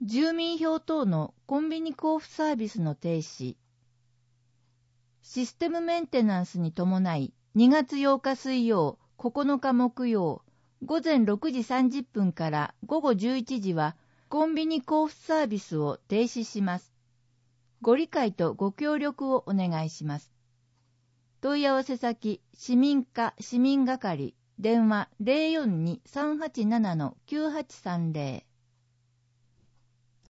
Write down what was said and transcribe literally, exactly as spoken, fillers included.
住民票等のコンビニ交付サービスの停止。システムメンテナンスに伴い、にがつようか水曜、ここのか木曜、午前ろくじさんじゅっぷんから午後じゅういちじは、コンビニ交付サービスを停止します。ご理解とご協力をお願いします。問い合わせ先、市民課市民係、電話 ゼロよんに さんはちなな きゅうはちさんゼロ